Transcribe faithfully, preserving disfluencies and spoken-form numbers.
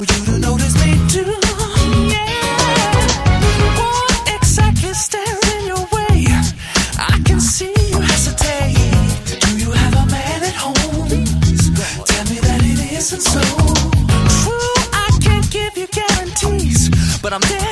for you to notice me too. Yeah. What exactly staring your way? I can see you hesitate. Do you have a man at home? Tell me that it isn't so. True, I can't give you guarantees, but I'm there.